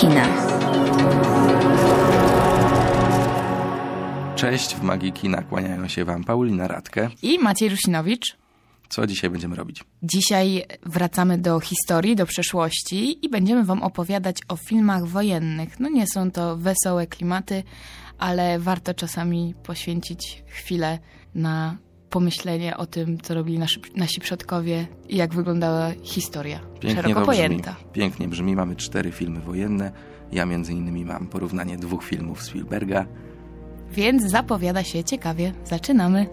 kina. Cześć, w Magii Kina kłaniają się Wam Paulina Radke I Maciej Rusinowicz. Co dzisiaj będziemy robić? Dzisiaj wracamy do historii, do przeszłości i będziemy Wam opowiadać o filmach wojennych. No nie są to wesołe klimaty, ale warto czasami poświęcić chwilę na pomyślenie o tym, co robili nasi przodkowie i jak wyglądała historia szeroko pojęta. Pięknie brzmi. Mamy 4 filmy wojenne. Ja między innymi mam porównanie 2 filmów Spielberga. Więc zapowiada się ciekawie. Zaczynamy.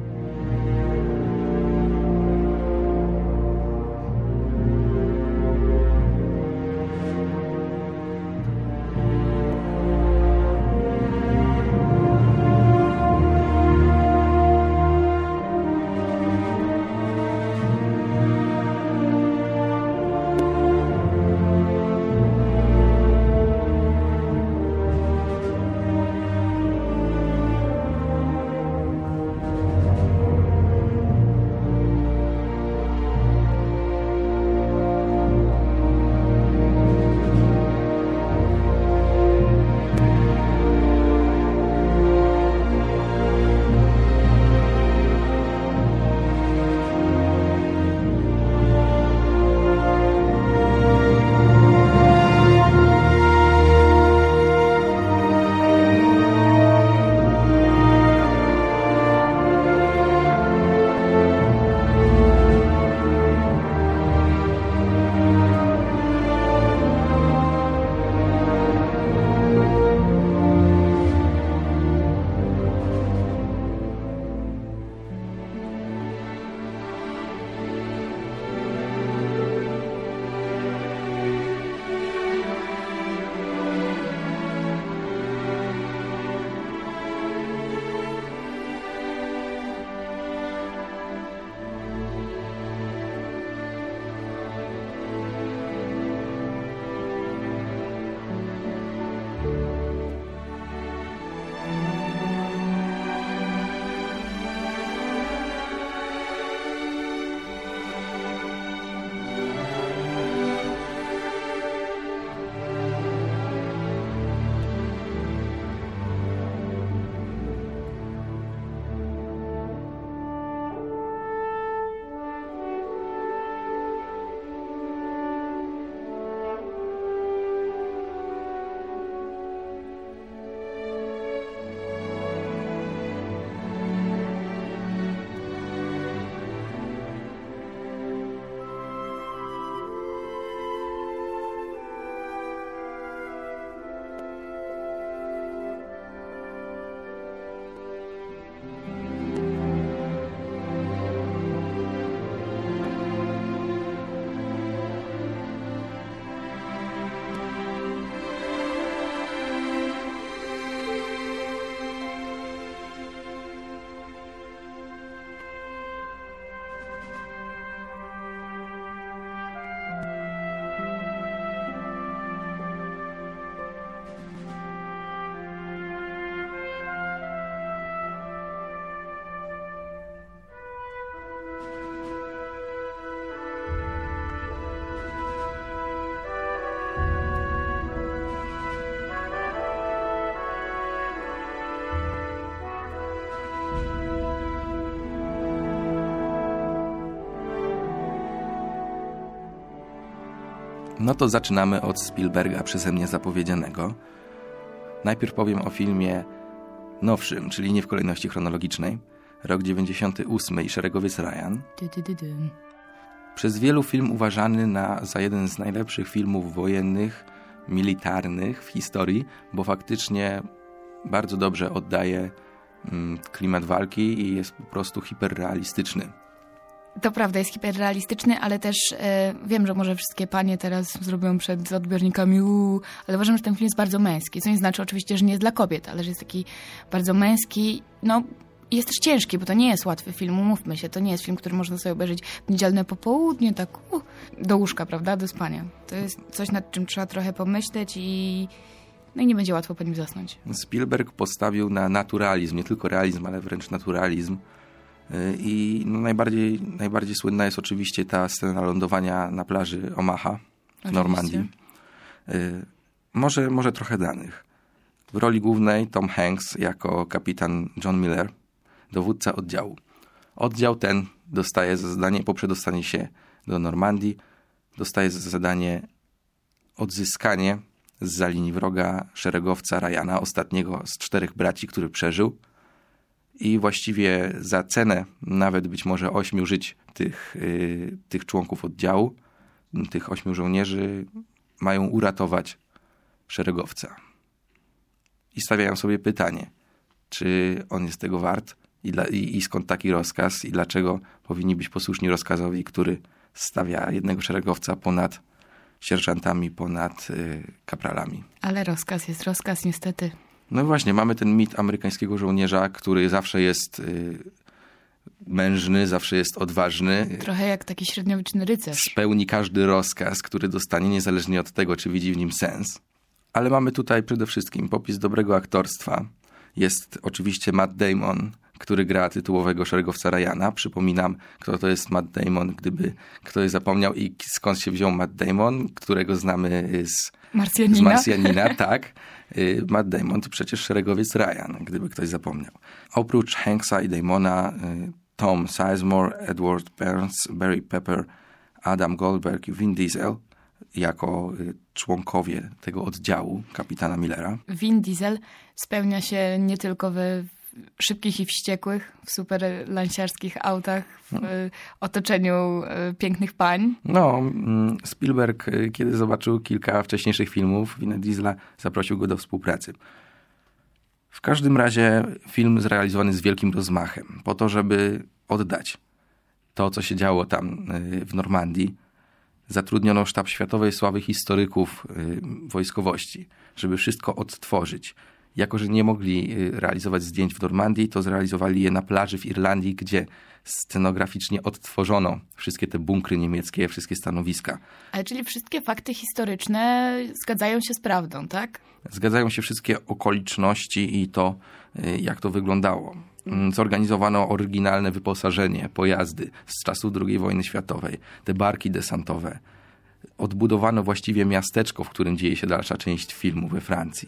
No to zaczynamy od Spielberga przeze mnie zapowiedzianego. Najpierw powiem o filmie nowszym, czyli nie w kolejności chronologicznej. Rok 98 i Szeregowiec Ryan. Przez wielu film uważany za jeden z najlepszych filmów wojennych, militarnych w historii, bo faktycznie bardzo dobrze oddaje klimat walki i jest po prostu hiperrealistyczny. To prawda, jest hiperrealistyczny, ale też wiem, że może wszystkie panie teraz zrobią przed odbiornikami ale uważam, że ten film jest bardzo męski, co nie znaczy oczywiście, że nie jest dla kobiet, ale że jest taki bardzo męski, no jest też ciężki, bo to nie jest łatwy film, umówmy się, to nie jest film, który można sobie obejrzeć w niedzielne popołudnie, tak do łóżka, prawda, do spania. To jest coś, nad czym trzeba trochę pomyśleć i nie będzie łatwo po nim zasnąć. Spielberg postawił na naturalizm, nie tylko realizm, ale wręcz naturalizm. I najbardziej słynna jest oczywiście ta scena lądowania na plaży Omaha w Normandii. Może trochę danych. W roli głównej Tom Hanks jako kapitan John Miller, dowódca oddziału. Oddział ten dostaje za zadanie, po przedostanie się do Normandii, dostaje za zadanie odzyskanie zza linii wroga szeregowca Ryana, ostatniego z 4 braci, który przeżył. I właściwie za cenę nawet być może 8 żyć tych członków oddziału, tych 8 żołnierzy, mają uratować szeregowca. I stawiają sobie pytanie, czy on jest tego wart i skąd taki rozkaz i dlaczego powinni być posłuszni rozkazowi, który stawia jednego szeregowca ponad sierżantami, ponad kapralami. Ale rozkaz jest rozkaz, niestety. No właśnie, mamy ten mit amerykańskiego żołnierza, który zawsze jest mężny, zawsze jest odważny. Trochę jak taki średniowieczny rycerz. Spełni każdy rozkaz, który dostanie, niezależnie od tego, czy widzi w nim sens. Ale mamy tutaj przede wszystkim popis dobrego aktorstwa. Jest oczywiście Matt Damon, który gra tytułowego szeregowca Ryana. Przypominam, kto to jest Matt Damon, gdyby ktoś zapomniał i skąd się wziął Matt Damon, którego znamy z Marsjanina, tak. Matt Damon to przecież szeregowiec Ryan, gdyby ktoś zapomniał. Oprócz Hanksa i Damona, Tom Sizemore, Edward Burns, Barry Pepper, Adam Goldberg i Vin Diesel jako członkowie tego oddziału kapitana Millera. Vin Diesel spełnia się nie tylko we szybkich i wściekłych, w super lansiarskich autach, w otoczeniu pięknych pań. No, Spielberg, kiedy zobaczył kilka wcześniejszych filmów Vina Diesela, zaprosił go do współpracy. W każdym razie film zrealizowany z wielkim rozmachem, po to, żeby oddać to, co się działo tam w Normandii. Zatrudniono sztab światowej sławy historyków wojskowości, żeby wszystko odtworzyć. Jako że nie mogli realizować zdjęć w Normandii, to zrealizowali je na plaży w Irlandii, gdzie scenograficznie odtworzono wszystkie te bunkry niemieckie, wszystkie stanowiska. Ale czyli wszystkie fakty historyczne zgadzają się z prawdą, tak? Zgadzają się wszystkie okoliczności i to, jak to wyglądało. Zorganizowano oryginalne wyposażenie, pojazdy z czasów II wojny światowej, te barki desantowe. Odbudowano właściwie miasteczko, w którym dzieje się dalsza część filmu we Francji.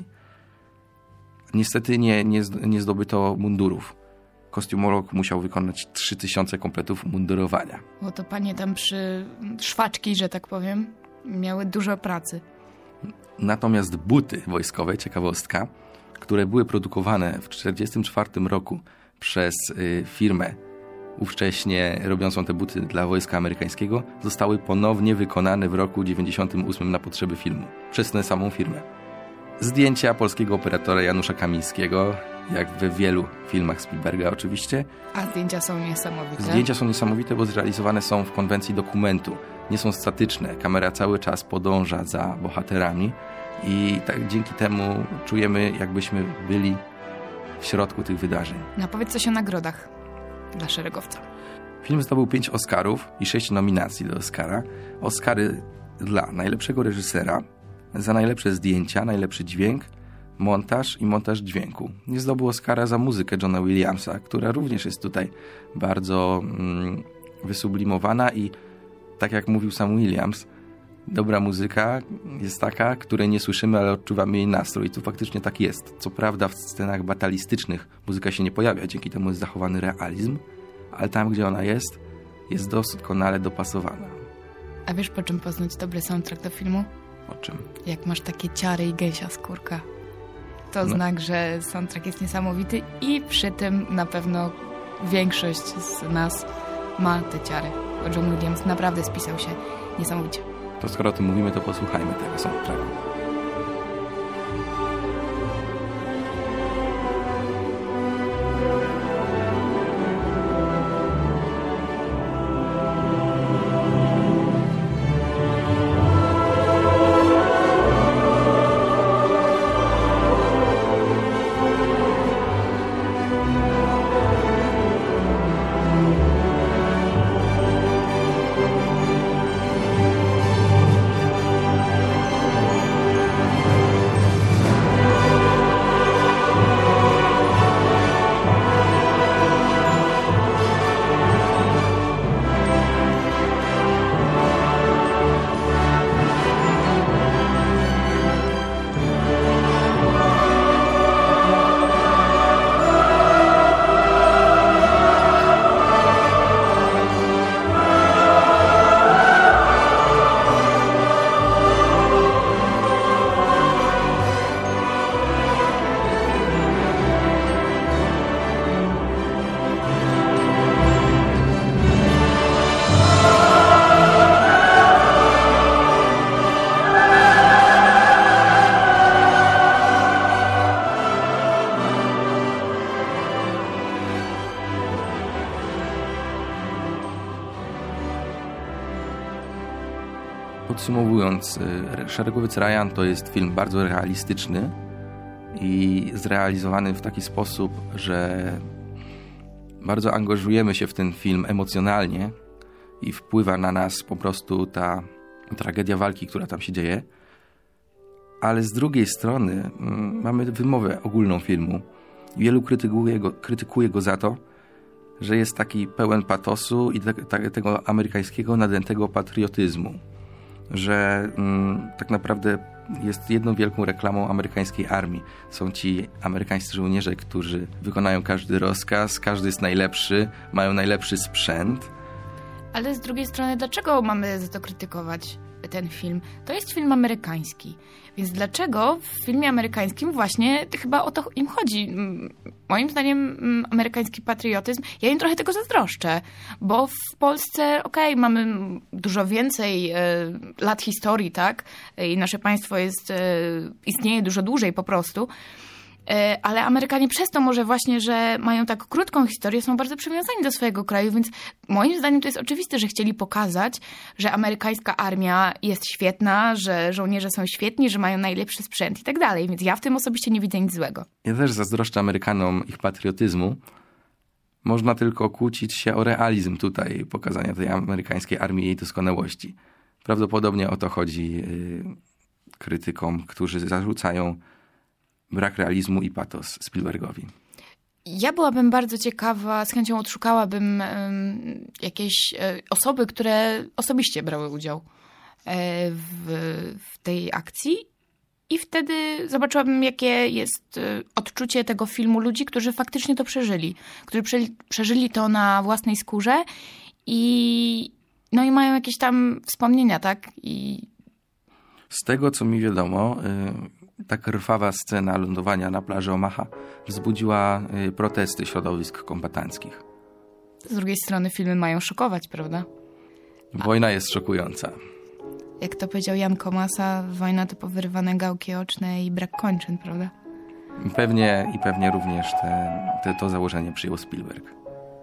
Niestety nie zdobyto mundurów. Kostiumolog musiał wykonać 3000 kompletów mundurowania. Bo to panie tam przy szwaczki, że tak powiem, miały dużo pracy. Natomiast buty wojskowe, ciekawostka, które były produkowane w 1944 roku przez firmę ówcześnie robiącą te buty dla wojska amerykańskiego, zostały ponownie wykonane w roku 1998 na potrzeby filmu przez tę samą firmę. Zdjęcia polskiego operatora Janusza Kamińskiego, jak we wielu filmach Spielberga oczywiście. A zdjęcia są niesamowite. Zdjęcia są niesamowite, bo zrealizowane są w konwencji dokumentu. Nie są statyczne. Kamera cały czas podąża za bohaterami i tak dzięki temu czujemy, jakbyśmy byli w środku tych wydarzeń. No powiedz coś o nagrodach dla szeregowca. Film zdobył 5 Oscarów i 6 nominacji do Oscara. Oscary dla najlepszego reżysera, za najlepsze zdjęcia, najlepszy dźwięk, montaż i montaż dźwięku. Nie zdobył Oscara za muzykę Johna Williamsa, która również jest tutaj bardzo wysublimowana i tak jak mówił sam Williams, dobra muzyka jest taka, której nie słyszymy, ale odczuwamy jej nastrój. I tu faktycznie tak jest. Co prawda w scenach batalistycznych muzyka się nie pojawia, dzięki temu jest zachowany realizm, ale tam, gdzie ona jest doskonale dopasowana. A wiesz, po czym poznać dobry soundtrack do filmu? Po czym? Jak masz takie ciary i gęsia skórka. To znak, że soundtrack jest niesamowity i przy tym na pewno większość z nas ma te ciary. Bo John Williams naprawdę spisał się niesamowicie. To skoro o tym mówimy, to posłuchajmy tego soundtracku. Podsumowując, Szeregowiec Ryan to jest film bardzo realistyczny i zrealizowany w taki sposób, że bardzo angażujemy się w ten film emocjonalnie i wpływa na nas po prostu ta tragedia walki, która tam się dzieje. Ale z drugiej strony mamy wymowę ogólną filmu. Wielu krytykuje go za to, że jest taki pełen patosu i tego amerykańskiego nadętego patriotyzmu. Że tak naprawdę jest jedną wielką reklamą amerykańskiej armii. Są ci amerykańscy żołnierze, którzy wykonają każdy rozkaz, każdy jest najlepszy, mają najlepszy sprzęt. Ale z drugiej strony, dlaczego mamy za to krytykować ten film? To jest film amerykański. Więc dlaczego w filmie amerykańskim właśnie chyba o to im chodzi? Moim zdaniem amerykański patriotyzm, ja im trochę tego zazdroszczę, bo w Polsce, mamy dużo więcej lat historii, tak? I nasze państwo istnieje dużo dłużej po prostu. Ale Amerykanie przez to może właśnie, że mają tak krótką historię, są bardzo przywiązani do swojego kraju, więc moim zdaniem to jest oczywiste, że chcieli pokazać, że amerykańska armia jest świetna, że żołnierze są świetni, że mają najlepszy sprzęt i tak dalej, więc ja w tym osobiście nie widzę nic złego. Ja też zazdroszczę Amerykanom ich patriotyzmu. Można tylko kłócić się o realizm tutaj pokazania tej amerykańskiej armii i jej doskonałości. Prawdopodobnie o to chodzi krytykom, którzy zarzucają brak realizmu i patos Spielbergowi. Ja byłabym bardzo ciekawa, z chęcią odszukałabym jakieś osoby, które osobiście brały udział w tej akcji i wtedy zobaczyłabym, jakie jest odczucie tego filmu ludzi, którzy faktycznie to przeżyli, którzy przeżyli to na własnej skórze i mają jakieś tam wspomnienia, tak? Z tego, co mi wiadomo, ta krwawa scena lądowania na plaży Omaha wzbudziła protesty środowisk kombatanckich. Z drugiej strony filmy mają szokować, prawda? Wojna jest szokująca. Jak to powiedział Jan Komasa, wojna to powyrywane gałki oczne i brak kończyn, prawda? Pewnie również to założenie przyjął Spielberg.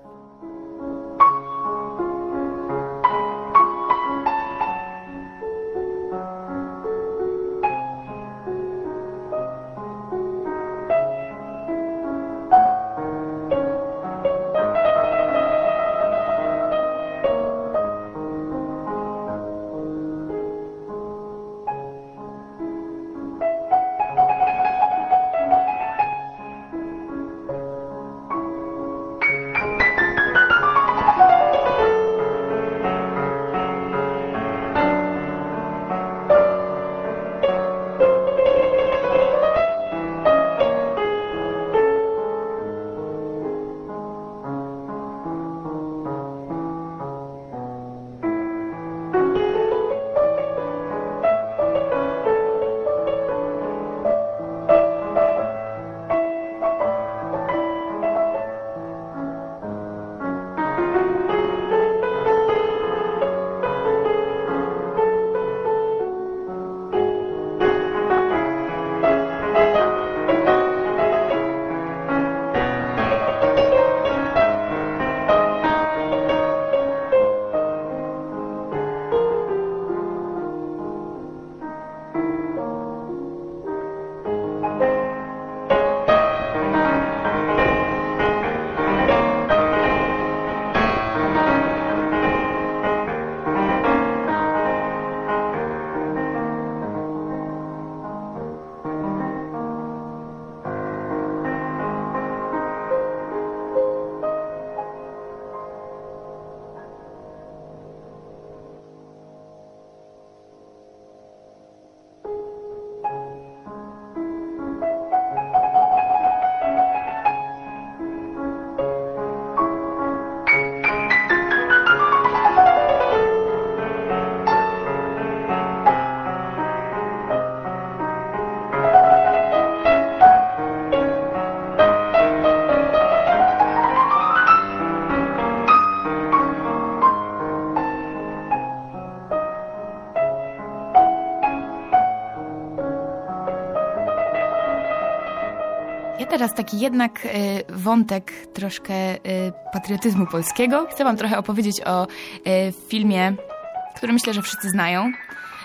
Teraz taki jednak wątek troszkę patriotyzmu polskiego. Chcę wam trochę opowiedzieć o filmie, który myślę, że wszyscy znają.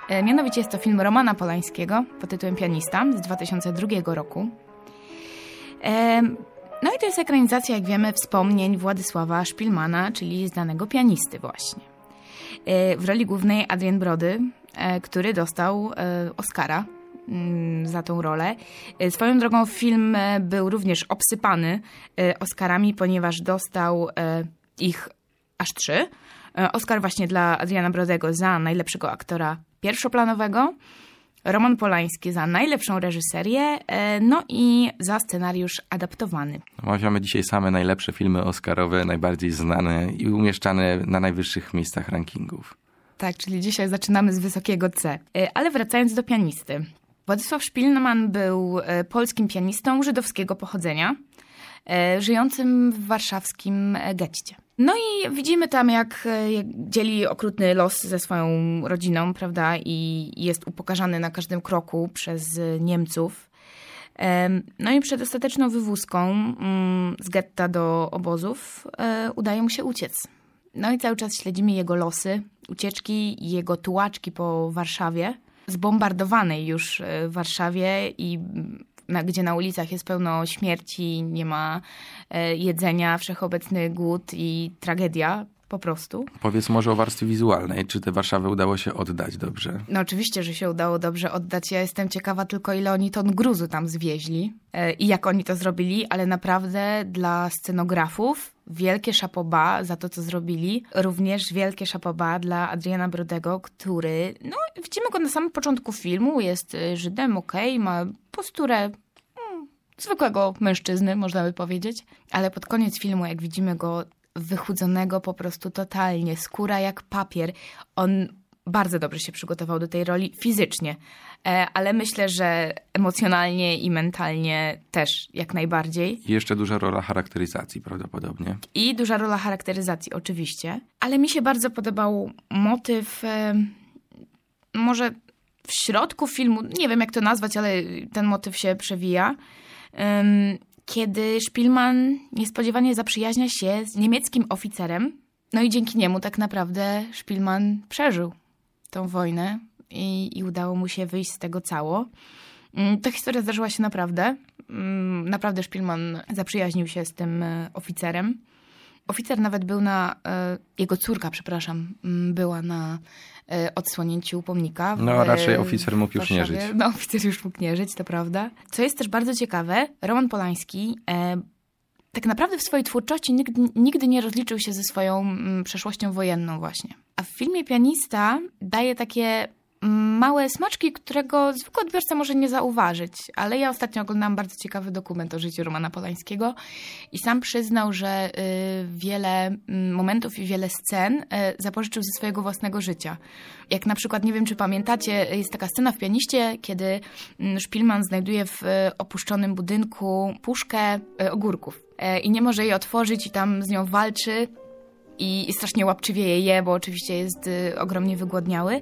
Mianowicie jest to film Romana Polańskiego pod tytułem Pianista z 2002 roku. No i to jest ekranizacja, jak wiemy, wspomnień Władysława Szpilmana, czyli znanego pianisty właśnie. W roli głównej Adrian Brody, który dostał Oscara za tą rolę. Swoją drogą film był również obsypany Oscarami, ponieważ dostał ich aż 3. Oscar właśnie dla Adriana Brodego za najlepszego aktora pierwszoplanowego, Roman Polański za najlepszą reżyserię, no i za scenariusz adaptowany. Omawiamy dzisiaj same najlepsze filmy oscarowe, najbardziej znane i umieszczane na najwyższych miejscach rankingów. Tak, czyli dzisiaj zaczynamy z wysokiego C. Ale wracając do Pianisty. Władysław Szpilman był polskim pianistą żydowskiego pochodzenia, żyjącym w warszawskim getcie. No i widzimy tam, jak dzieli okrutny los ze swoją rodziną, prawda, i jest upokarzany na każdym kroku przez Niemców. No i przed ostateczną wywózką z getta do obozów udaje mu się uciec. No i cały czas śledzimy jego losy, ucieczki i jego tułaczki po Warszawie, zbombardowanej już Warszawie i gdzie na ulicach jest pełno śmierci, nie ma jedzenia, wszechobecny głód i tragedia po prostu. Powiedz może o warstwie wizualnej. Czy tę Warszawę udało się oddać dobrze? No oczywiście, że się udało dobrze oddać. Ja jestem ciekawa tylko, ile oni ton gruzu tam zwieźli i jak oni to zrobili, ale naprawdę dla scenografów wielkie chapeau bas za to, co zrobili. Również wielkie chapeau bas dla Adriana Brodego, który, no widzimy go na samym początku filmu, jest Żydem, ma posturę zwykłego mężczyzny, można by powiedzieć. Ale pod koniec filmu, jak widzimy go wychudzonego po prostu totalnie, skóra jak papier, on bardzo dobrze się przygotował do tej roli fizycznie, ale myślę, że emocjonalnie i mentalnie też jak najbardziej. I jeszcze duża rola charakteryzacji prawdopodobnie. I duża rola charakteryzacji oczywiście, ale mi się bardzo podobał motyw, może w środku filmu, nie wiem jak to nazwać, ale ten motyw się przewija, kiedy Szpilman niespodziewanie zaprzyjaźnia się z niemieckim oficerem, no i dzięki niemu tak naprawdę Szpilman przeżył tą wojnę i udało mu się wyjść z tego cało. Ta historia zdarzyła się naprawdę. Naprawdę Szpilman zaprzyjaźnił się z tym oficerem. Oficer nawet był jego córka, była na odsłonięciu pomnika. No raczej oficer mógł już nie żyć. No oficer już mógł nie żyć, to prawda. Co jest też bardzo ciekawe, Roman Polański tak naprawdę w swojej twórczości nigdy nie rozliczył się ze swoją przeszłością wojenną właśnie. A w filmie Pianista daje takie małe smaczki, którego zwykły odbiorca może nie zauważyć. Ale ja ostatnio oglądałam bardzo ciekawy dokument o życiu Romana Polańskiego i sam przyznał, że wiele momentów i wiele scen zapożyczył ze swojego własnego życia. Jak na przykład, nie wiem czy pamiętacie, jest taka scena w Pianiście, kiedy Szpilman znajduje w opuszczonym budynku puszkę ogórków i nie może jej otworzyć i tam z nią walczy i strasznie łapczywie je, bo oczywiście jest ogromnie wygłodniały.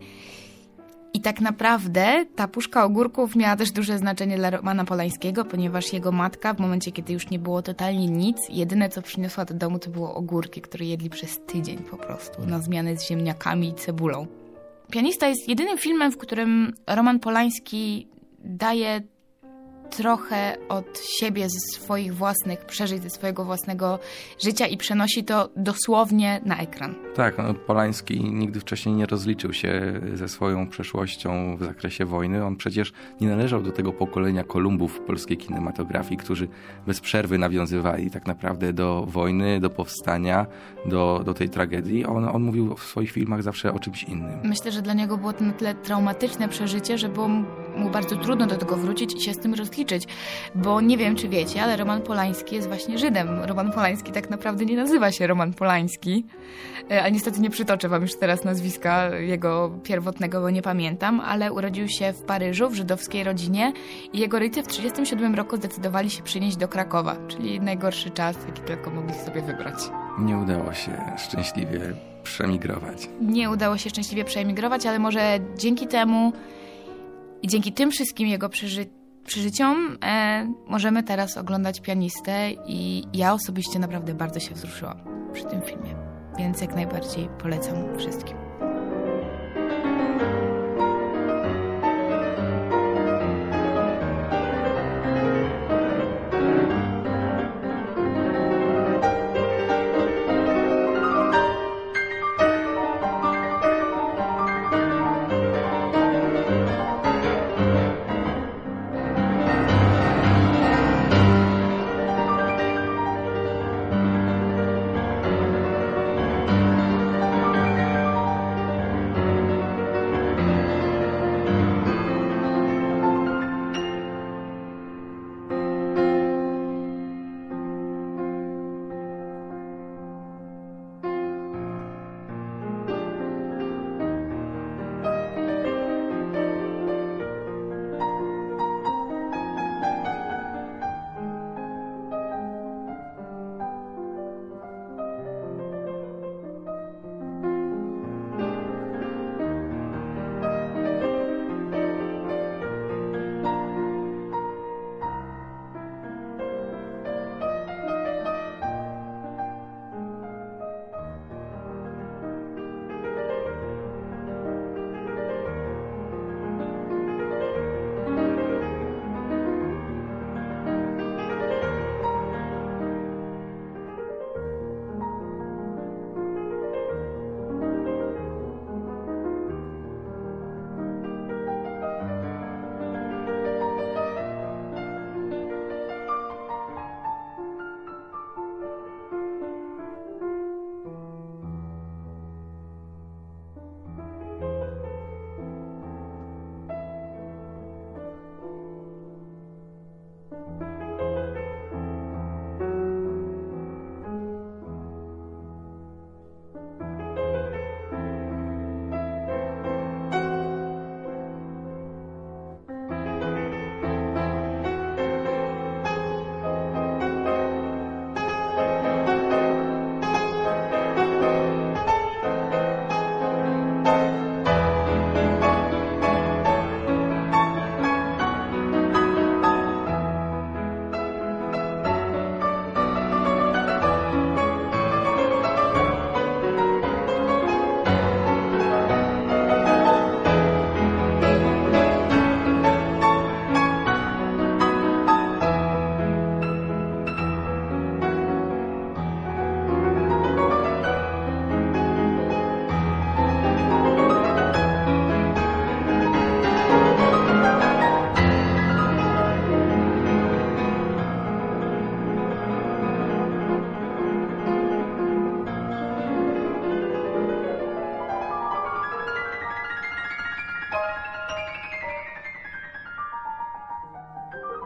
I tak naprawdę ta puszka ogórków miała też duże znaczenie dla Romana Polańskiego, ponieważ jego matka w momencie, kiedy już nie było totalnie nic, jedyne co przyniosła do domu to było ogórki, które jedli przez tydzień po prostu, na zmianę z ziemniakami i cebulą. Pianista jest jedynym filmem, w którym Roman Polański daje trochę od siebie, ze swoich własnych przeżyć, ze swojego własnego życia i przenosi to dosłownie na ekran. Tak, Polański nigdy wcześniej nie rozliczył się ze swoją przeszłością w zakresie wojny. On przecież nie należał do tego pokolenia Kolumbów polskiej kinematografii, którzy bez przerwy nawiązywali tak naprawdę do wojny, do powstania, do tej tragedii. On mówił w swoich filmach zawsze o czymś innym. Myślę, że dla niego było to na tyle traumatyczne przeżycie, że było mu bardzo trudno do tego wrócić i się z tym rozliczyć, bo nie wiem, czy wiecie, ale Roman Polański jest właśnie Żydem. Roman Polański tak naprawdę nie nazywa się Roman Polański, a niestety nie przytoczę wam już teraz nazwiska jego pierwotnego, bo nie pamiętam, ale urodził się w Paryżu, w żydowskiej rodzinie i jego rodzice w 1937 roku zdecydowali się przynieść do Krakowa, czyli najgorszy czas, jaki tylko mogli sobie wybrać. Nie udało się szczęśliwie przemigrować. Nie udało się szczęśliwie przemigrować, ale może dzięki temu i dzięki tym wszystkim jego przeżyciom możemy teraz oglądać Pianistę i ja osobiście naprawdę bardzo się wzruszyłam przy tym filmie, więc jak najbardziej polecam wszystkim.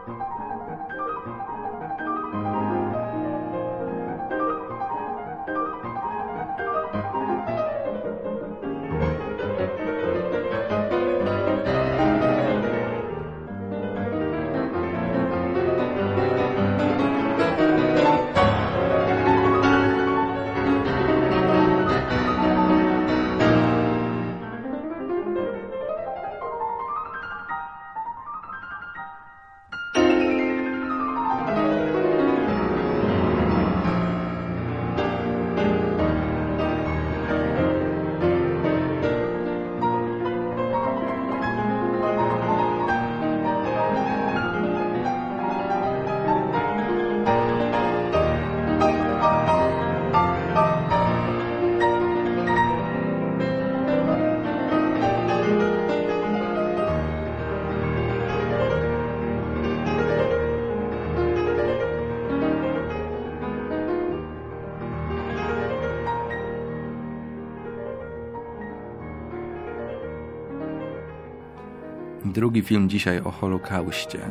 Drugi film dzisiaj o Holokauście,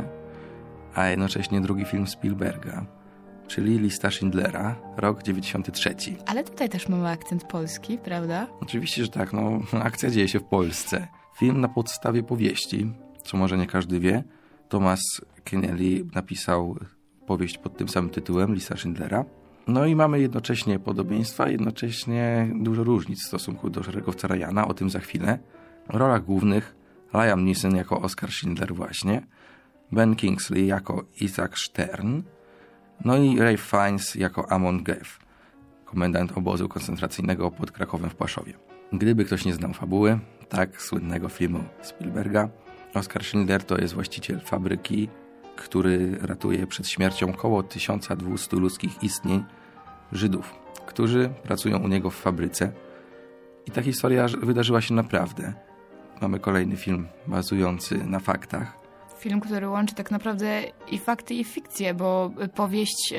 a jednocześnie drugi film Spielberga, czyli Lista Schindlera, rok 93. Ale tutaj też mamy akcent polski, prawda? Oczywiście, że tak, no akcja dzieje się w Polsce. Film na podstawie powieści, co może nie każdy wie. Thomas Keneally napisał powieść pod tym samym tytułem, Lista Schindlera. No i mamy jednocześnie podobieństwa, jednocześnie dużo różnic w stosunku do Szeregowca Ryana, o tym za chwilę. W rolach głównych Liam Neeson jako Oskar Schindler właśnie, Ben Kingsley jako Isaac Stern, no i Ralph Fiennes jako Amon Geff, komendant obozu koncentracyjnego pod Krakowem w Płaszowie. Gdyby ktoś nie znał fabuły, tak słynnego filmu Spielberga, Oskar Schindler to jest właściciel fabryki, który ratuje przed śmiercią około 1200 ludzkich istnień Żydów, którzy pracują u niego w fabryce. I ta historia wydarzyła się naprawdę. Mamy kolejny film bazujący na faktach. Film, który łączy tak naprawdę i fakty, i fikcję, bo powieść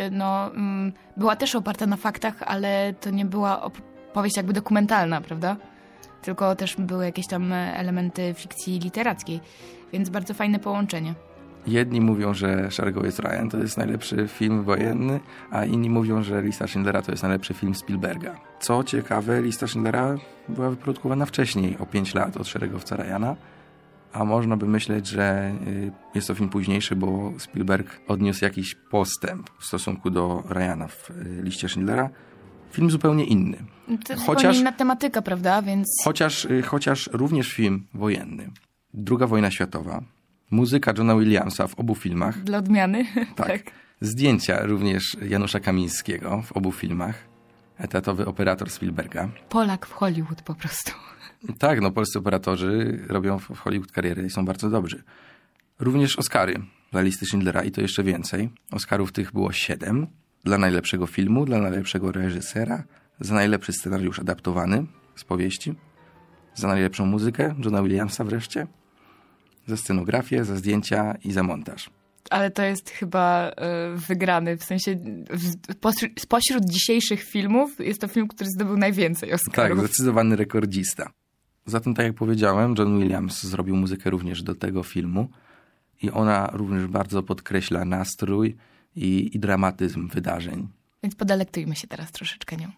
była też oparta na faktach, ale to nie była powieść jakby dokumentalna, prawda? Tylko też były jakieś tam elementy fikcji literackiej, więc bardzo fajne połączenie. Jedni mówią, że Szeregowiec Ryan to jest najlepszy film wojenny, a inni mówią, że Lista Schindlera to jest najlepszy film Spielberga. Co ciekawe, Lista Schindlera była wyprodukowana wcześniej, o 5 lat od Szeregowca Ryana, a można by myśleć, że jest to film późniejszy, bo Spielberg odniósł jakiś postęp w stosunku do Ryana w Liście Schindlera. Film zupełnie inny. To jest zupełnie inna tematyka, prawda? Więc... Chociaż również film wojenny. II wojna światowa. Muzyka Johna Williamsa w obu filmach. Dla odmiany. Tak. Zdjęcia również Janusza Kamińskiego w obu filmach. Etatowy operator Spielberga. Polak w Hollywood po prostu. Tak, no polscy operatorzy robią w Hollywood karierę i są bardzo dobrzy. Również Oscary dla Listy Schindlera i to jeszcze więcej. Oscarów tych było 7. Dla najlepszego filmu, dla najlepszego reżysera, za najlepszy scenariusz adaptowany z powieści, za najlepszą muzykę Johna Williamsa wreszcie, za scenografię, za zdjęcia i za montaż. Ale to jest chyba wygrany, w sensie spośród dzisiejszych filmów jest to film, który zdobył najwięcej Oscarów. Tak, zdecydowany rekordzista. Zatem, tak jak powiedziałem, John Williams zrobił muzykę również do tego filmu i ona również bardzo podkreśla nastrój i dramatyzm wydarzeń. Więc podelektujmy się teraz troszeczkę nią.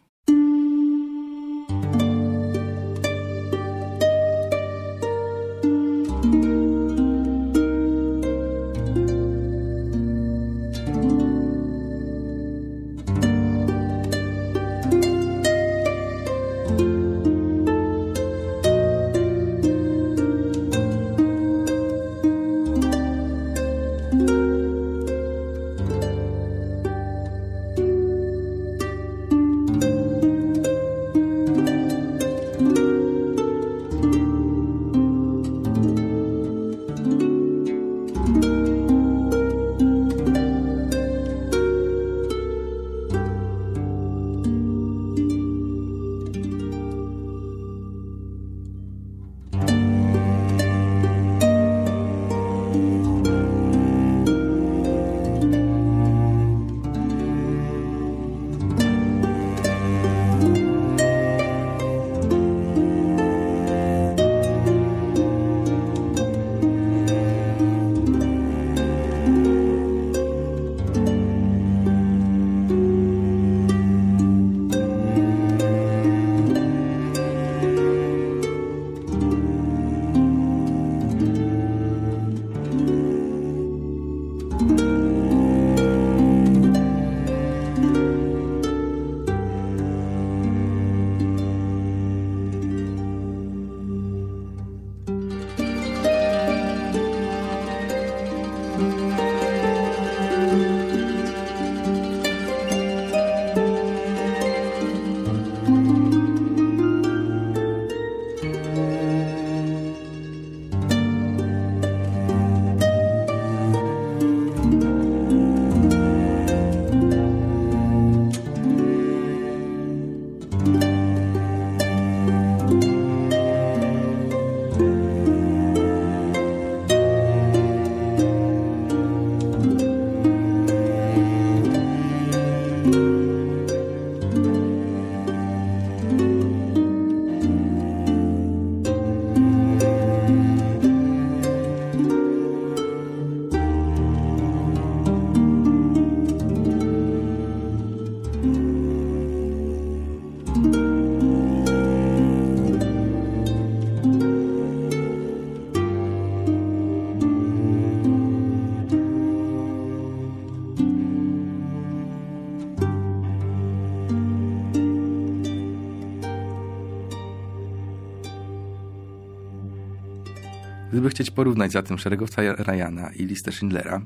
Gdyby chcieć porównać zatem Szeregowca Ryana i listę Schindlera,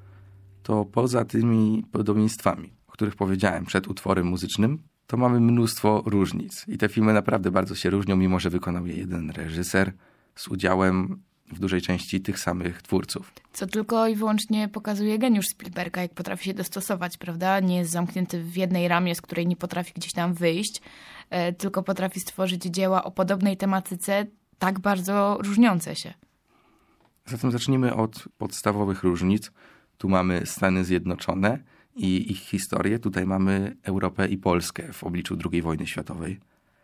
to poza tymi podobieństwami, o których powiedziałem przed utworem muzycznym, to mamy mnóstwo różnic. I te filmy naprawdę bardzo się różnią, mimo że wykonał je jeden reżyser z udziałem w dużej części tych samych twórców. Co tylko i wyłącznie pokazuje geniusz Spielberga, jak potrafi się dostosować, prawda? Nie jest zamknięty w jednej ramie, z której nie potrafi gdzieś tam wyjść, tylko potrafi stworzyć dzieła o podobnej tematyce, tak bardzo różniące się. Zatem zacznijmy od podstawowych różnic. Tu mamy Stany Zjednoczone i ich historię. Tutaj mamy Europę i Polskę w obliczu II wojny światowej.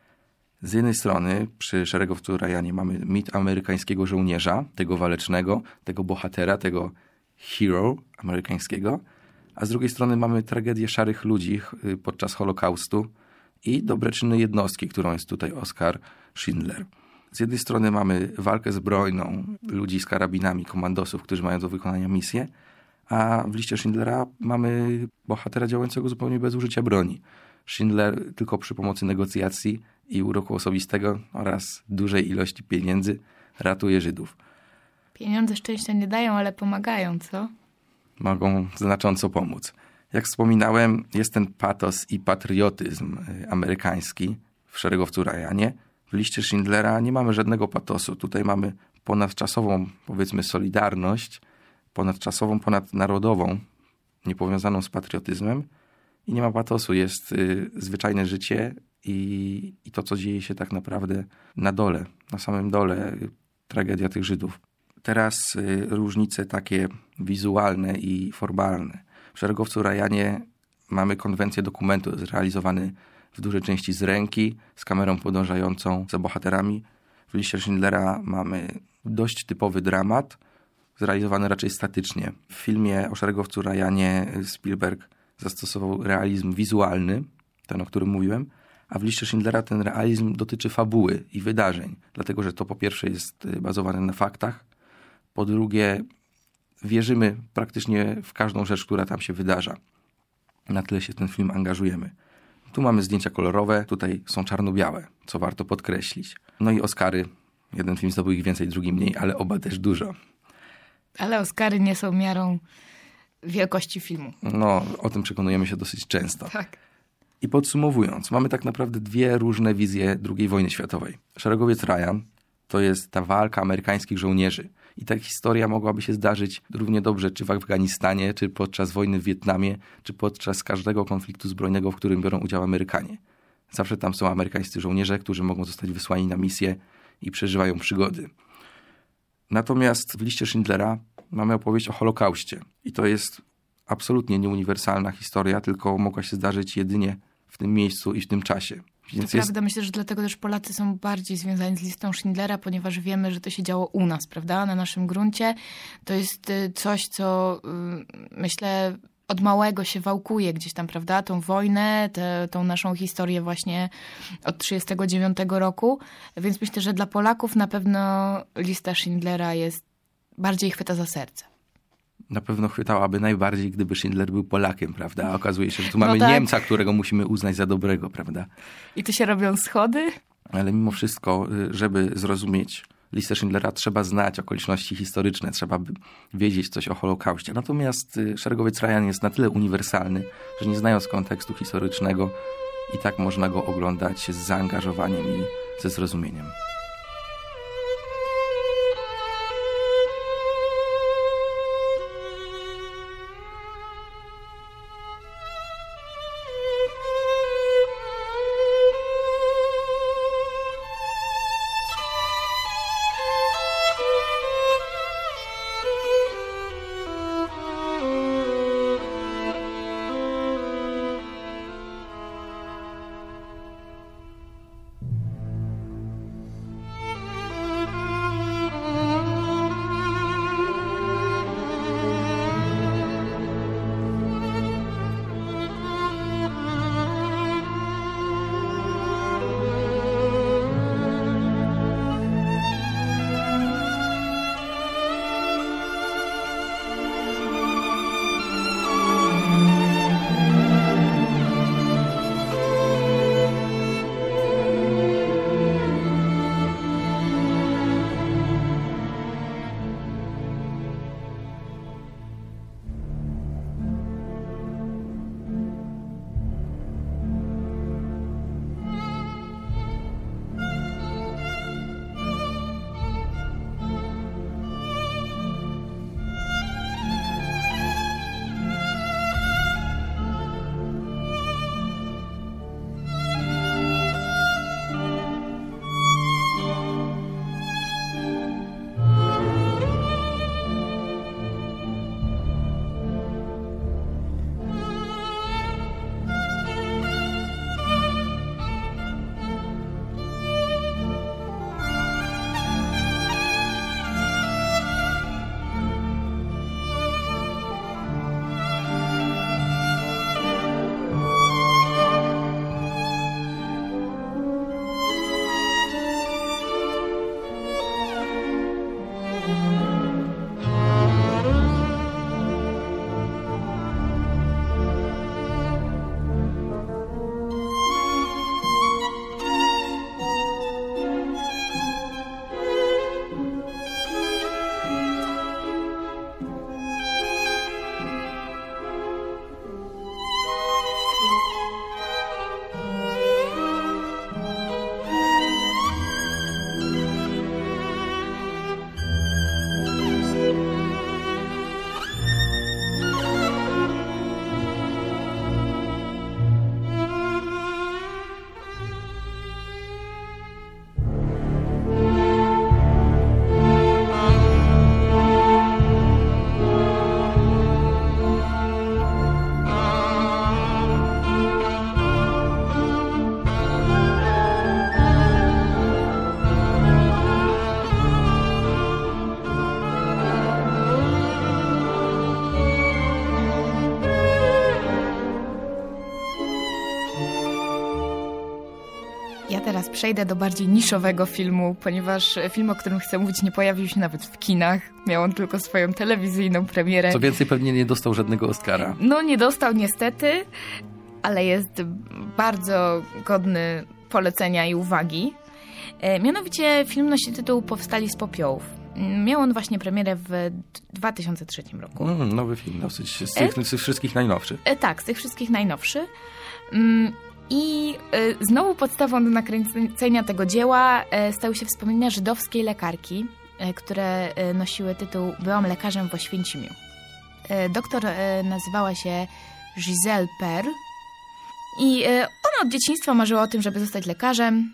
Z jednej strony przy Szeregowcu Ryanie mamy mit amerykańskiego żołnierza, tego walecznego, tego bohatera, tego hero amerykańskiego, a z drugiej strony mamy tragedię szarych ludzi podczas Holokaustu i dobre czyny jednostki, którą jest tutaj Oskar Schindler. Z jednej strony mamy walkę zbrojną ludzi z karabinami, komandosów, którzy mają do wykonania misję, a w liście Schindlera mamy bohatera działającego zupełnie bez użycia broni. Schindler tylko przy pomocy negocjacji i uroku osobistego oraz dużej ilości pieniędzy ratuje Żydów. Pieniądze szczęścia nie dają, ale pomagają, co? Mogą znacząco pomóc. Jak wspominałem, jest ten patos i patriotyzm amerykański w Szeregowcu Ryanie. W liście Schindlera nie mamy żadnego patosu. Tutaj mamy ponadczasową, powiedzmy, solidarność, ponadczasową, ponadnarodową, niepowiązaną z patriotyzmem i nie ma patosu. Jest zwyczajne życie i to, co dzieje się tak naprawdę na dole, na samym dole, tragedia tych Żydów. Teraz różnice takie wizualne i formalne. W Szeregowcu Ryanie mamy konwencję dokumentu zrealizowany w dużej części z ręki, z kamerą podążającą za bohaterami. W liście Schindlera mamy dość typowy dramat, zrealizowany raczej statycznie. W filmie o Szeregowcu Ryanie Spielberg zastosował realizm wizualny, ten, o którym mówiłem, a w liście Schindlera ten realizm dotyczy fabuły i wydarzeń, dlatego że to po pierwsze jest bazowane na faktach, po drugie wierzymy praktycznie w każdą rzecz, która tam się wydarza. Na tyle się w ten film angażujemy. Tu mamy zdjęcia kolorowe, tutaj są czarno-białe, co warto podkreślić. No i Oscary. Jeden film zdobył ich więcej, drugi mniej, ale oba też dużo. Ale Oscary nie są miarą wielkości filmu. No, o tym przekonujemy się dosyć często. Tak. I podsumowując, mamy tak naprawdę dwie różne wizje II wojny światowej. Szeregowiec Ryan to jest ta walka amerykańskich żołnierzy. I ta historia mogłaby się zdarzyć równie dobrze, czy w Afganistanie, czy podczas wojny w Wietnamie, czy podczas każdego konfliktu zbrojnego, w którym biorą udział Amerykanie. Zawsze tam są amerykańscy żołnierze, którzy mogą zostać wysłani na misję i przeżywają przygody. Natomiast w liście Schindlera mamy opowieść o Holokauście. I to jest absolutnie nieuniwersalna historia, tylko mogła się zdarzyć jedynie w tym miejscu i w tym czasie. Więc to prawda, myślę, że dlatego też Polacy są bardziej związani z listą Schindlera, ponieważ wiemy, że to się działo u nas, prawda, na naszym gruncie. To jest coś, co myślę od małego się wałkuje gdzieś tam, prawda, tą wojnę, tą naszą historię właśnie od 1939 roku. Więc myślę, że dla Polaków na pewno lista Schindlera jest bardziej chwyta za serce. Na pewno chwytałaby najbardziej, gdyby Schindler był Polakiem, prawda? A okazuje się, że tu mamy Niemca, którego musimy uznać za dobrego, prawda? I tu się robią schody? Ale mimo wszystko, żeby zrozumieć listę Schindlera trzeba znać okoliczności historyczne, trzeba wiedzieć coś o Holokauście. Natomiast Szeregowiec Ryan jest na tyle uniwersalny, że nie znając kontekstu historycznego, i tak można go oglądać z zaangażowaniem i ze zrozumieniem. Ja teraz przejdę do bardziej niszowego filmu, ponieważ film, o którym chcę mówić, nie pojawił się nawet w kinach. Miał on tylko swoją telewizyjną premierę. Co więcej, pewnie nie dostał żadnego Oscara. No, nie dostał niestety, ale jest bardzo godny polecenia i uwagi. Mianowicie film nosi tytuł Powstali z popiołów. Miał on właśnie premierę w 2003 roku. Nowy film, dosyć. Z tych wszystkich najnowszych. Tak, z tych wszystkich najnowszy. I znowu podstawą do nakręcenia tego dzieła stały się wspomnienia żydowskiej lekarki, które nosiły tytuł Byłam lekarzem w Oświęcimiu. Doktor nazywała się Giselle Perl i ona od dzieciństwa marzyła o tym, żeby zostać lekarzem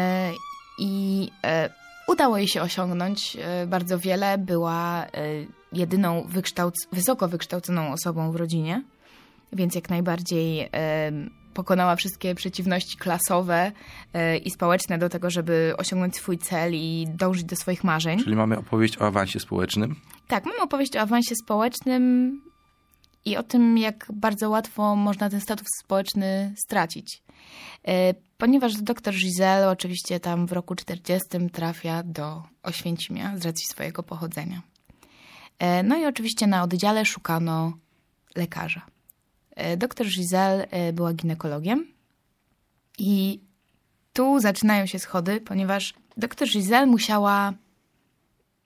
i udało jej się osiągnąć bardzo wiele. Była jedyną wysoko wykształconą osobą w rodzinie, więc jak najbardziej pokonała wszystkie przeciwności klasowe i społeczne do tego, żeby osiągnąć swój cel i dążyć do swoich marzeń. Czyli mamy opowieść o awansie społecznym? Tak, mamy opowieść o awansie społecznym i o tym, jak bardzo łatwo można ten status społeczny stracić. Ponieważ doktor Giselle oczywiście tam w roku 40 trafia do Oświęcimia z racji swojego pochodzenia. No i oczywiście na oddziale szukano lekarza. Doktor Giselle była ginekologiem i tu zaczynają się schody, ponieważ doktor Giselle musiała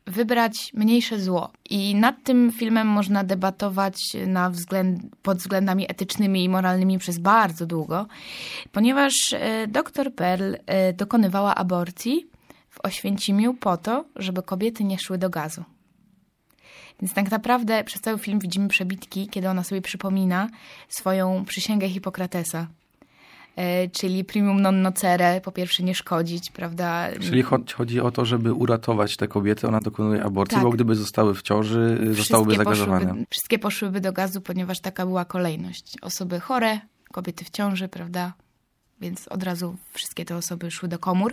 wybrać mniejsze zło. I nad tym filmem można debatować pod względami etycznymi i moralnymi przez bardzo długo, ponieważ dr Pearl dokonywała aborcji w Oświęcimiu po to, żeby kobiety nie szły do gazu. Więc tak naprawdę przez cały film widzimy przebitki, kiedy ona sobie przypomina swoją przysięgę Hipokratesa. Czyli primum non nocere, po pierwsze nie szkodzić, prawda? Czyli chodzi o to, żeby uratować te kobiety, ona dokonuje aborcji, tak. Bo gdyby zostały w ciąży, zostałyby zagazowane. Wszystkie poszłyby do gazu, ponieważ taka była kolejność. Osoby chore, kobiety w ciąży, prawda? Więc od razu wszystkie te osoby szły do komór.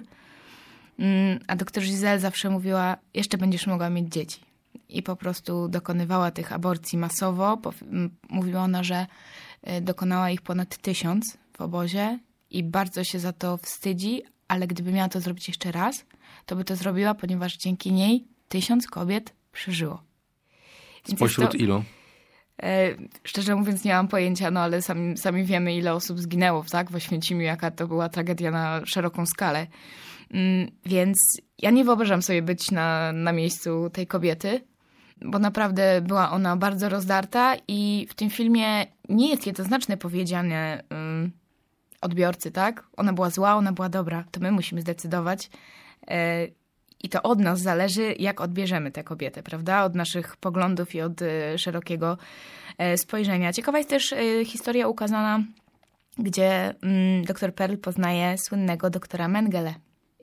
A doktor Giselle zawsze mówiła, jeszcze będziesz mogła mieć dzieci. I po prostu dokonywała tych aborcji masowo. Mówiła ona, że dokonała ich ponad 1000 w obozie i bardzo się za to wstydzi, ale gdyby miała to zrobić jeszcze raz, to by to zrobiła, ponieważ dzięki niej 1000 kobiet przeżyło. Spośród ilu? Szczerze mówiąc nie mam pojęcia, no ale sami wiemy, ile osób zginęło, tak? W Oświęcimiu, jaka to była tragedia na szeroką skalę. Więc ja nie wyobrażam sobie być na miejscu tej kobiety, bo naprawdę była ona bardzo rozdarta i w tym filmie nie jest jednoznaczne powiedziane odbiorcy, tak? Ona była zła, ona była dobra. To my musimy zdecydować i to od nas zależy, jak odbierzemy tę kobietę, prawda? Od naszych poglądów i od szerokiego spojrzenia. Ciekawa jest też historia ukazana, gdzie dr Pearl poznaje słynnego doktora Mengele.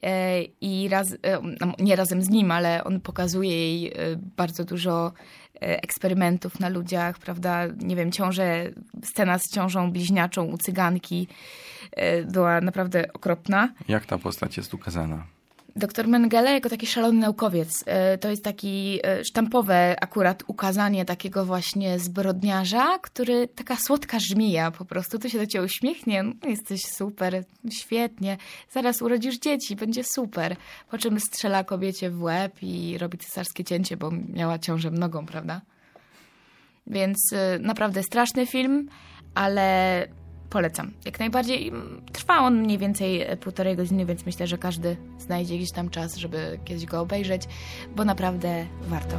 I nie razem z nim, ale on pokazuje jej bardzo dużo eksperymentów na ludziach, prawda? Nie wiem, scena z ciążą bliźniaczą u cyganki była naprawdę okropna. Jak ta postać jest ukazana? Doktor Mengele jako taki szalony naukowiec. To jest taki sztampowe akurat ukazanie takiego właśnie zbrodniarza, który taka słodka żmija po prostu. To się do ciebie uśmiechnie. No, jesteś super, świetnie. Zaraz urodzisz dzieci, będzie super. Po czym strzela kobiecie w łeb i robi cesarskie cięcie, bo miała ciążę nogą, prawda? Więc naprawdę straszny film, ale polecam. Jak najbardziej. Trwa on mniej więcej 1,5 godziny, więc myślę, że każdy znajdzie gdzieś tam czas, żeby kiedyś go obejrzeć, bo naprawdę warto.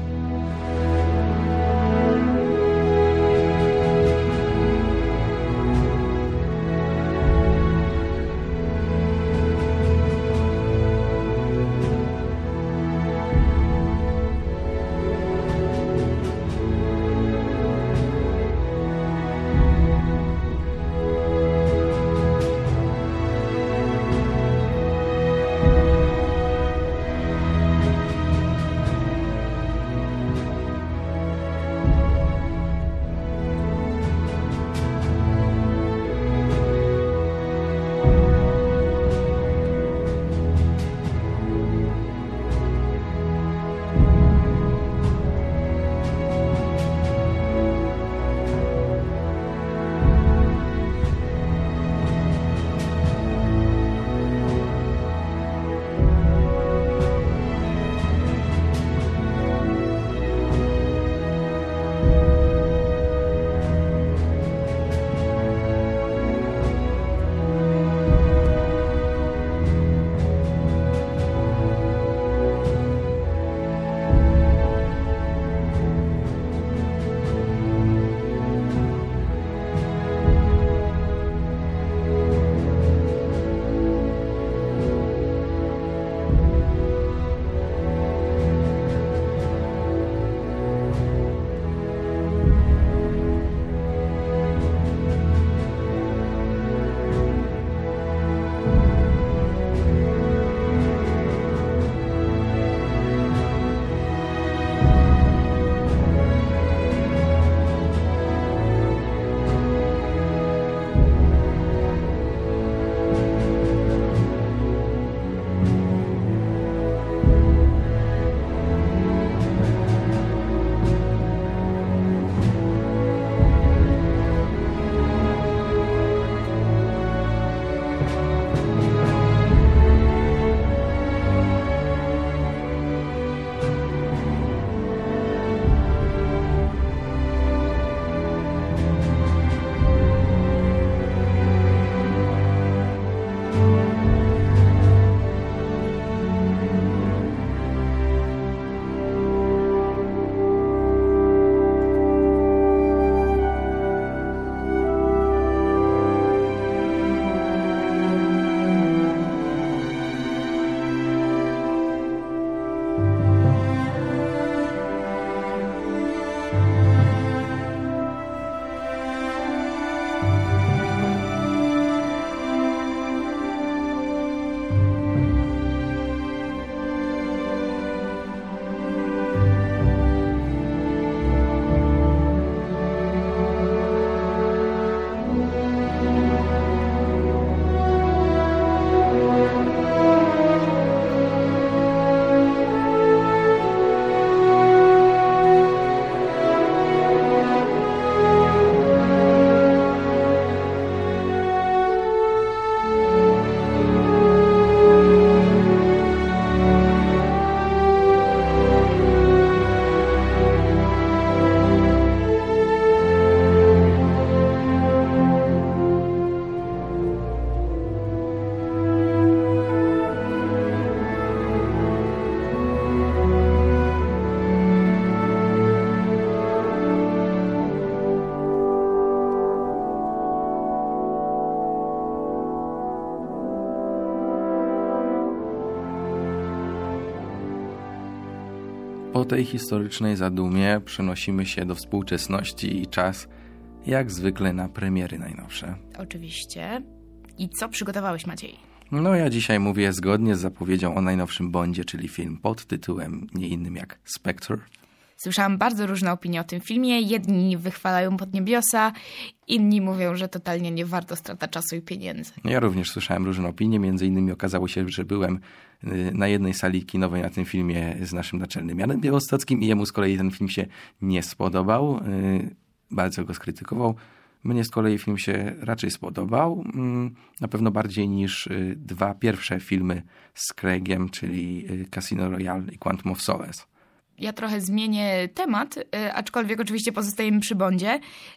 Po tej historycznej zadumie przenosimy się do współczesności i czas jak zwykle na premiery najnowsze. Oczywiście. I co przygotowałeś, Maciej? No ja dzisiaj mówię zgodnie z zapowiedzią o najnowszym Bondzie, czyli film pod tytułem nie innym jak Spectre. Słyszałam bardzo różne opinie o tym filmie. Jedni wychwalają pod niebiosa, inni mówią, że totalnie nie warto strata czasu i pieniędzy. Ja również słyszałem różne opinie, między innymi okazało się, że byłem na jednej sali kinowej na tym filmie z naszym naczelnym Janem Białostockim i jemu z kolei ten film się nie spodobał, bardzo go skrytykował. Mnie z kolei film się raczej spodobał, na pewno bardziej niż dwa pierwsze filmy z Craigiem, czyli Casino Royale i Quantum of Solace. Ja trochę zmienię temat, aczkolwiek oczywiście pozostajemy przy Bondzie.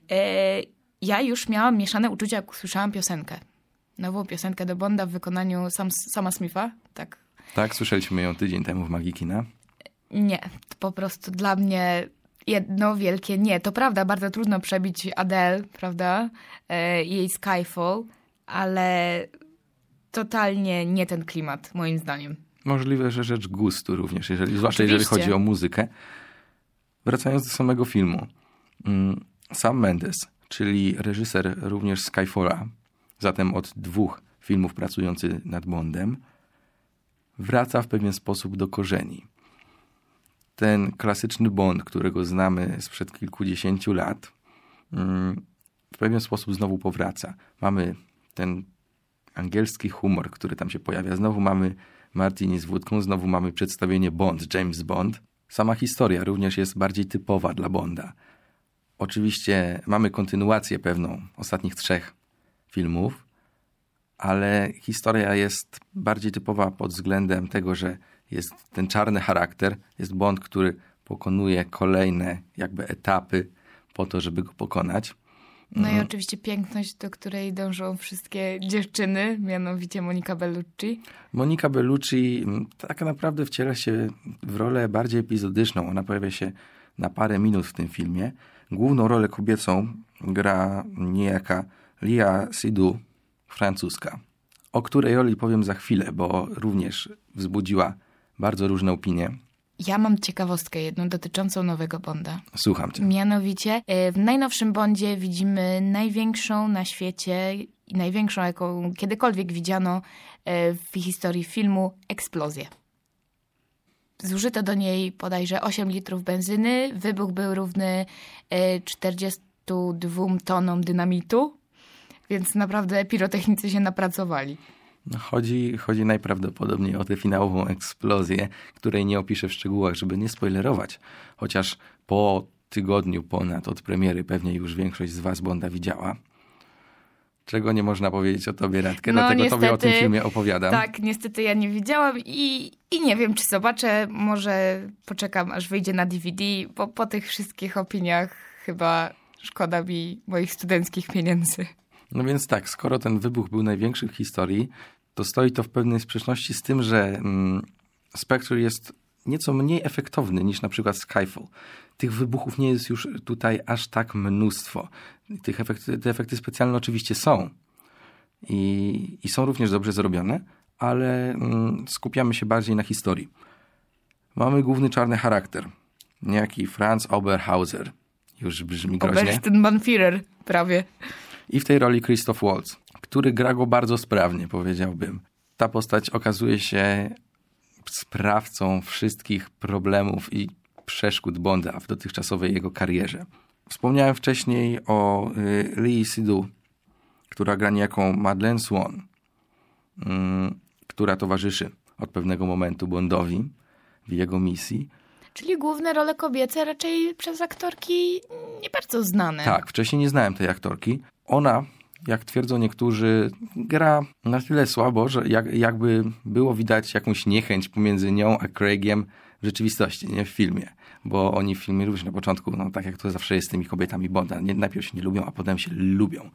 Ja już miałam mieszane uczucia, jak usłyszałam piosenkę. Nową piosenkę do Bonda w wykonaniu Sama Smitha. Tak, słyszeliśmy ją tydzień temu w Magii Kina. Nie, to po prostu dla mnie jedno wielkie nie. To prawda, bardzo trudno przebić Adele, prawda? Jej Skyfall, ale totalnie nie ten klimat, moim zdaniem. Możliwe, że rzecz gustu również, zwłaszcza jeżeli chodzi o muzykę. Wracając do samego filmu. Sam Mendes, czyli reżyser również Skyfalla, zatem od 2 filmów pracujący nad Bondem, wraca w pewien sposób do korzeni. Ten klasyczny Bond, którego znamy sprzed kilkudziesięciu lat, w pewien sposób znowu powraca. Mamy ten angielski humor, który tam się pojawia. Znowu mamy Martini z wódką, znowu mamy przedstawienie Bond, James Bond. Sama historia również jest bardziej typowa dla Bonda. Oczywiście mamy kontynuację pewną ostatnich 3 filmów, ale historia jest bardziej typowa pod względem tego, że jest ten czarny charakter, jest Bond, który pokonuje kolejne jakby etapy po to, żeby go pokonać. No i oczywiście piękność, do której dążą wszystkie dziewczyny, mianowicie Monica Bellucci. Monica Bellucci tak naprawdę wciela się w rolę bardziej epizodyczną. Ona pojawia się na parę minut w tym filmie. Główną rolę kobiecą gra niejaka Léa Seydoux, francuska, o której roli powiem za chwilę, bo również wzbudziła bardzo różne opinie. Ja mam ciekawostkę jedną dotyczącą nowego Bonda. Słucham cię. Mianowicie w najnowszym Bondzie widzimy największą na świecie i największą, jaką kiedykolwiek widziano w historii filmu, eksplozję. Zużyto do niej bodajże 8 litrów benzyny. Wybuch był równy 42 tonom dynamitu, więc naprawdę pirotechnicy się napracowali. Chodzi najprawdopodobniej o tę finałową eksplozję, której nie opiszę w szczegółach, żeby nie spoilerować. Chociaż po tygodniu ponad od premiery pewnie już większość z was Bonda widziała. Czego nie można powiedzieć o tobie, Radkę, dlatego niestety, tobie o tym filmie opowiadam. Tak, niestety ja nie widziałam i nie wiem, czy zobaczę. Może poczekam, aż wyjdzie na DVD, bo po tych wszystkich opiniach chyba szkoda mi moich studenckich pieniędzy. No więc tak, skoro ten wybuch był największy w historii, to stoi to w pewnej sprzeczności z tym, że Spectre jest nieco mniej efektowny niż na przykład Skyfall. Tych wybuchów nie jest już tutaj aż tak mnóstwo. Te efekty specjalne oczywiście są i są również dobrze zrobione, ale skupiamy się bardziej na historii. Mamy główny czarny charakter, niejaki Franz Oberhauser. Już brzmi groźnie. Oberstenmann-Führer prawie. I w tej roli Christoph Waltz, który gra go bardzo sprawnie, powiedziałbym. Ta postać okazuje się sprawcą wszystkich problemów i przeszkód Bonda w dotychczasowej jego karierze. Wspomniałem wcześniej o Léa Seydoux, która gra niejaką Madeleine Swann, która towarzyszy od pewnego momentu Bondowi w jego misji. Czyli główne role kobiece raczej przez aktorki nie bardzo znane. Tak, wcześniej nie znałem tej aktorki. Ona, jak twierdzą niektórzy, gra na tyle słabo, że jakby było widać jakąś niechęć pomiędzy nią a Craigiem w rzeczywistości, nie w filmie. Bo oni w filmie również na początku, no tak jak to zawsze jest z tymi kobietami Bonda, najpierw się nie lubią, a potem się lubią.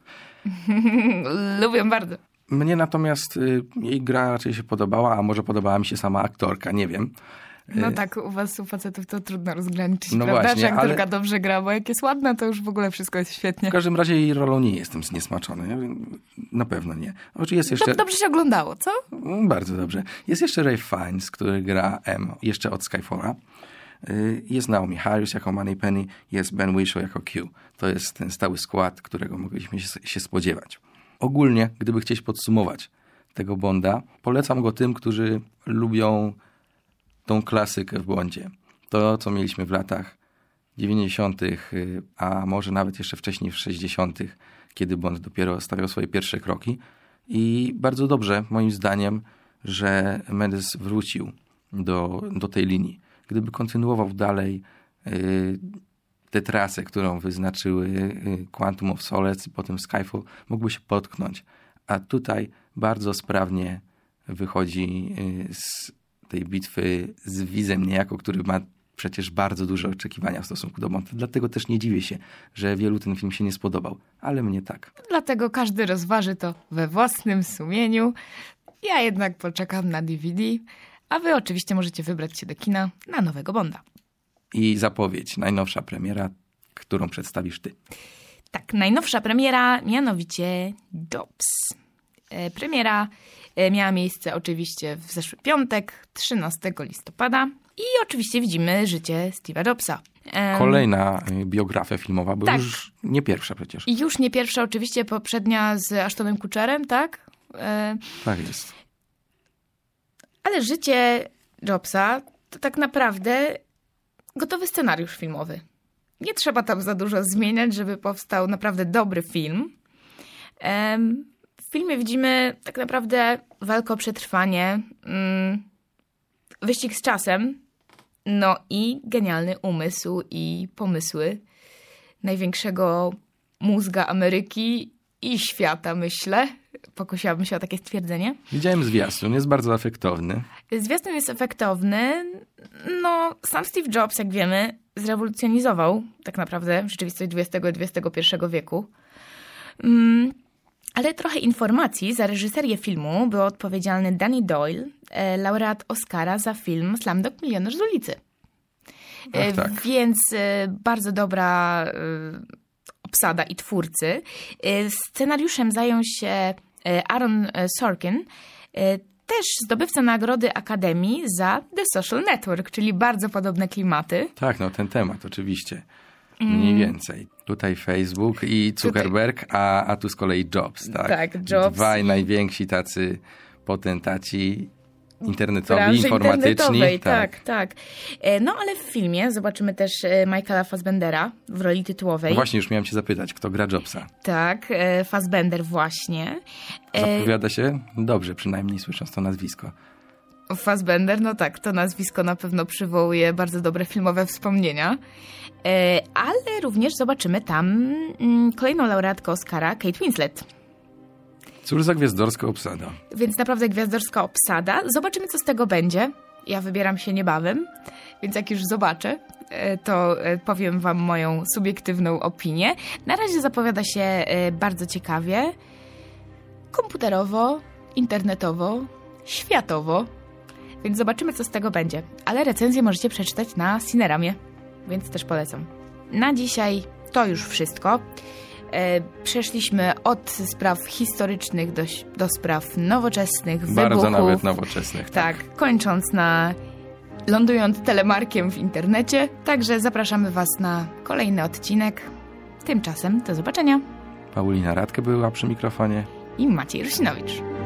Lubią bardzo. Mnie natomiast jej gra raczej się podobała, a może podobała mi się sama aktorka, nie wiem. No tak, u was, u facetów to trudno rozgraniczyć, no prawda? Właśnie, że aktorka dobrze gra, bo jak jest ładna, to już w ogóle wszystko jest świetnie. W każdym razie jej rolą nie jestem zniesmaczony. Na pewno nie. Jest jeszcze... Dobrze się oglądało, co? Bardzo dobrze. Jest jeszcze Ralph Fiennes, który gra M, jeszcze od Skyfalla. Jest Naomi Harris jako Moneypenny, jest Ben Whishaw jako Q. To jest ten stały skład, którego mogliśmy się spodziewać. Ogólnie, gdyby chcieć podsumować tego Bonda, polecam go tym, którzy lubią tą klasykę w Bondzie. To, co mieliśmy w latach 90., a może nawet jeszcze wcześniej w 60., kiedy Bond dopiero stawiał swoje pierwsze kroki. I bardzo dobrze, moim zdaniem, że Mendes wrócił do tej linii. Gdyby kontynuował dalej tę trasę, którą wyznaczyły Quantum of Solace i potem Skyfall, mógłby się potknąć. A tutaj bardzo sprawnie wychodzi z tej bitwy z Vizem niejako, który ma przecież bardzo duże oczekiwania w stosunku do Bonda. Dlatego też nie dziwię się, że wielu ten film się nie spodobał. Ale mnie tak. Dlatego każdy rozważy to we własnym sumieniu. Ja jednak poczekam na DVD, a wy oczywiście możecie wybrać się do kina na nowego Bonda. I zapowiedź, najnowsza premiera, którą przedstawisz ty. Tak, najnowsza premiera, mianowicie Jobs. Premiera miała miejsce oczywiście w zeszły piątek, 13 listopada. I oczywiście widzimy życie Steve'a Jobsa. Kolejna biografia filmowa, bo tak. Już nie pierwsza przecież. I już nie pierwsza, oczywiście poprzednia z Ashtonem Kutcherem, tak? Tak jest. Ale życie Jobsa to tak naprawdę gotowy scenariusz filmowy. Nie trzeba tam za dużo zmieniać, żeby powstał naprawdę dobry film. W filmie widzimy tak naprawdę walkę o przetrwanie, wyścig z czasem, no i genialny umysł i pomysły największego mózga Ameryki i świata, myślę. Pokusiłabym się o takie stwierdzenie. Widziałem zwiastun, jest bardzo efektowny. Zwiastun jest efektowny. No, sam Steve Jobs, jak wiemy, zrewolucjonizował tak naprawdę rzeczywistość XX i XXI wieku. Ale trochę informacji. Za reżyserię filmu był odpowiedzialny Danny Doyle, laureat Oscara za film Slumdog Milioner z ulicy. Ach, tak. Więc bardzo dobra obsada i twórcy. Scenariuszem zajął się Aaron Sorkin, też zdobywca nagrody Akademii za The Social Network, czyli bardzo podobne klimaty. Tak, no ten temat oczywiście. Mniej więcej. Tutaj Facebook i Zuckerberg, a tu z kolei Jobs, tak? Tak, Jobs. Dwaj najwięksi tacy potentaci internetowi, informatyczni. Tak. No ale w filmie zobaczymy też Michaela Fassbendera w roli tytułowej. No właśnie, już miałem cię zapytać, kto gra Jobsa? Tak, Fassbender właśnie. Zapowiada się dobrze, przynajmniej słysząc to nazwisko. Fassbender, no tak, to nazwisko na pewno przywołuje bardzo dobre filmowe wspomnienia. Ale również zobaczymy tam kolejną laureatkę Oscara, Kate Winslet. Cóż za gwiazdorska obsada. Więc naprawdę gwiazdorska obsada. Zobaczymy, co z tego będzie. Ja wybieram się niebawem, więc jak już zobaczę, to powiem wam moją subiektywną opinię. Na razie zapowiada się bardzo ciekawie. Komputerowo, internetowo, światowo. Więc zobaczymy, co z tego będzie. Ale recenzję możecie przeczytać na Cineramie, więc też polecam. Na dzisiaj to już wszystko. Przeszliśmy od spraw historycznych do spraw nowoczesnych, wybuchów. Bardzo nawet nowoczesnych. Tak, kończąc lądując telemarkiem w internecie. Także zapraszamy was na kolejny odcinek. Tymczasem do zobaczenia. Paulina Radke była przy mikrofonie. I Maciej Rusinowicz.